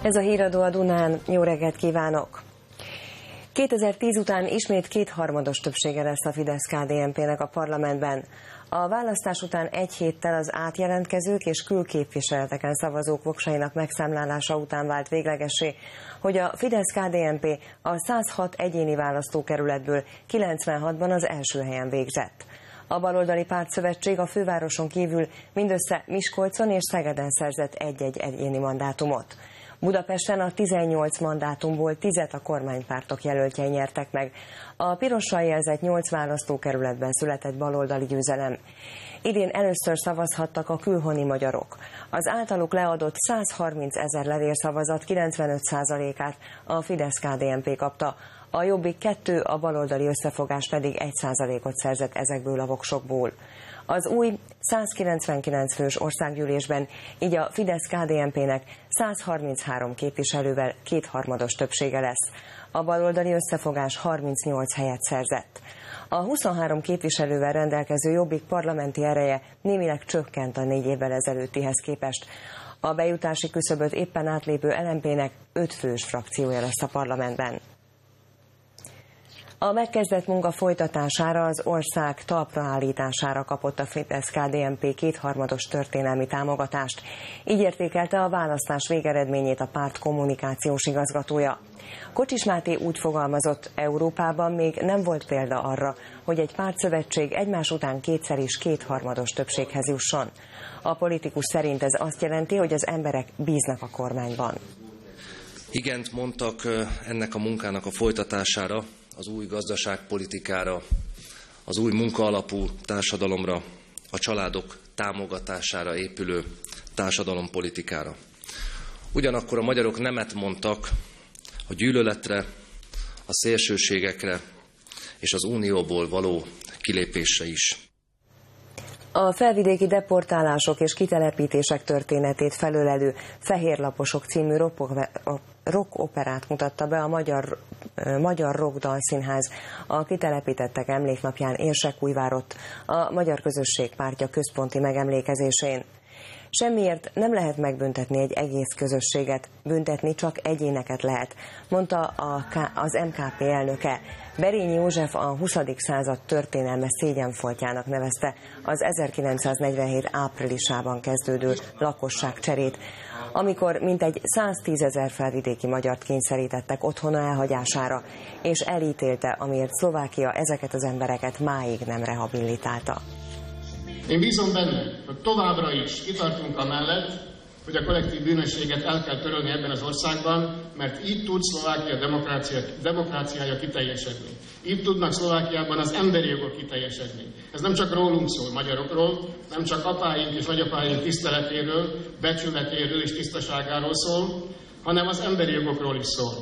Ez a híradó a Dunán. Jó reggelt kívánok! 2010 után ismét kétharmados többsége lesz a Fidesz-KDNP-nek a parlamentben. A választás után egy héttel az átjelentkezők és külképviseleteken szavazók voksainak megszámlálása után vált véglegessé, hogy a Fidesz-KDNP a 106 egyéni választókerületből 96-ban az első helyen végzett. A baloldali pártszövetség a fővároson kívül mindössze Miskolcon és Szegeden szerzett egy-egy egyéni mandátumot. Budapesten a 18 mandátumból 10-et a kormánypártok jelöltjei nyertek meg. A pirossal jelzett 8 választókerületben született baloldali győzelem. Idén először szavazhattak a külhoni magyarok. Az általuk leadott 130 000 levélszavazat 95%-át a Fidesz-KDNP kapta. A Jobbik 2, a baloldali összefogás pedig 1%-ot szerzett ezekből a voksokból. Az új 199 fős országgyűlésben így a Fidesz-KDNP-nek 133 képviselővel kétharmados többsége lesz. A baloldali összefogás 38 helyet szerzett. A 23 képviselővel rendelkező Jobbik parlamenti ereje némileg csökkent a 4 évvel ezelőttihez képest. A bejutási küszöböt éppen átlépő LMP-nek 5 fős frakciója lesz a parlamentben. A megkezdett munka folytatására, az ország talpra állítására kapott a Fidesz-KDNP kétharmados történelmi támogatást. Így értékelte a választás végeredményét a párt kommunikációs igazgatója. Kocsis Máté úgy fogalmazott, Európában még nem volt példa arra, hogy egy pártszövetség egymás után kétszer is kétharmados többséghez jusson. A politikus szerint ez azt jelenti, hogy az emberek bíznak a kormányban. Igent mondtak ennek a munkának a folytatására, az új gazdaságpolitikára, az új munkaalapú társadalomra, a családok támogatására épülő társadalompolitikára. Ugyanakkor a magyarok nemet mondtak a gyűlöletre, a szélsőségekre és az unióból való kilépésre is. A felvidéki deportálások és kitelepítések történetét felölelő Fehérlaposok című rock-operát mutatta be a Magyar Rock Dalszínház a kitelepítettek emléknapján Érsekújvárott, a Magyar Közösség Pártja központi megemlékezésén. Semmiért nem lehet megbüntetni egy egész közösséget, büntetni csak egyéneket lehet, mondta az MKP elnöke. Berényi József a 20. század történelme szégyenfoltjának nevezte az 1947 áprilisában kezdődő lakosságcserét, amikor mintegy 110 000 felvidéki magyart kényszerítettek otthona elhagyására, és elítélte, amiért Szlovákia ezeket az embereket máig nem rehabilitálta. Én bízom benne, hogy továbbra is kitartunk amellett, hogy a kollektív bűnösséget el kell törölni ebben az országban, mert így tud Szlovákia demokráciája kiteljesedni. Így tudnak Szlovákiában az emberi jogok kiteljesedni. Ez nem csak rólunk szól, magyarokról, nem csak apáink és nagyapáink tiszteletéről, becsületéről és tisztaságáról szól, hanem az emberi jogokról is szól.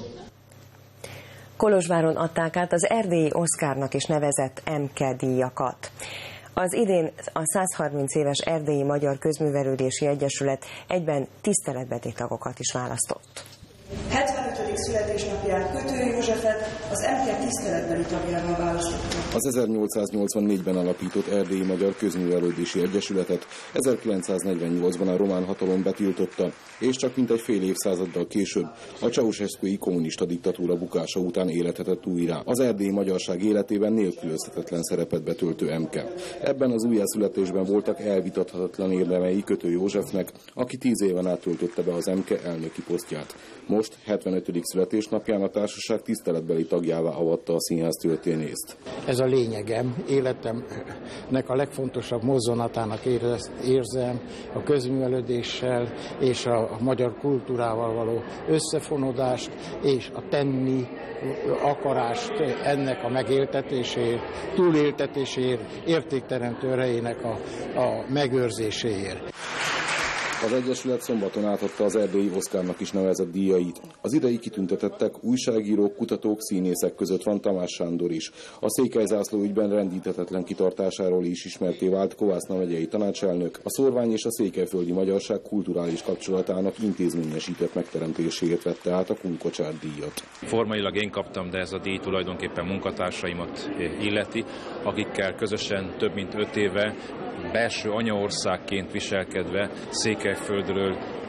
Kolozsváron adták át az erdélyi Oszkárnak is nevezett MK díjakat. Az idén a 130 éves Erdélyi Magyar Közművelődési Egyesület egyben tiszteletbeli tagokat is választott. 75. születésnapján Kötő Józsefet az MK tiszteletbeli tagjával választottak. Az 1884-ben alapított Erdélyi Magyar Közművelődési Egyesületet 1948-ban a román hatalom betiltotta, és csak mintegy fél évszázaddal később a Ceausescu-i kommunista diktatúra bukása után életetett újra. Az erdélyi magyarság életében nélkülözhetetlen szerepet betöltő MK. Ebben az újjászületésben voltak elvitathatatlan érdemei Kötő Józsefnek, aki 10 éven át töltötte be az MK elnöki posztját. Most 75. születésnapján a társaság tiszteletbeli tagjává avatta a színház történészt. Ez a lényegem, életemnek a legfontosabb mozzanatának érzem a közművelődéssel és a magyar kultúrával való összefonódást és a tenni akarást ennek a megéltetéséért, túléltetéséért, értékteremtő erejének a megőrzéséért. Az Egyesület szombaton átadta az erdélyi Oszkárnak is nevezett díjait. Az idei kitüntetettek újságírók, kutatók, színészek között van Tamás Sándor is. A székelyzászló ügyben rendíthetetlen kitartásáról is ismerté vált Kovászna megyei tanácselnök, a szorvány és a székelyföldi magyarság kulturális kapcsolatának intézményesített megteremtéséért vette át a Kunkocsár díjat. Formailag én kaptam, de ez a díj tulajdonképpen munkatársaimat illeti, akikkel közösen több mint 5 éve belső anyaországként viselkedve Székelyföldről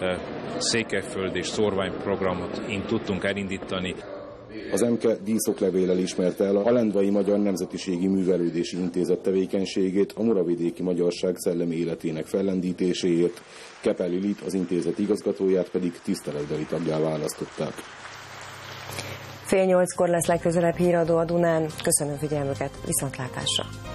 székelyföld és szórványprogramot tudtunk elindítani. Az MKE díszoklevéllel ismerte el a Lendvai Magyar Nemzetiségi Művelődési Intézet tevékenységét a muravidéki magyarság szellemi életének fellendítéséért, Kepe Lilit, az intézet igazgatóját pedig tiszteletbeli taggá választották. 7:30 lesz legközelebb híradó a Dunán. Köszönöm figyelmüket, viszontlátásra!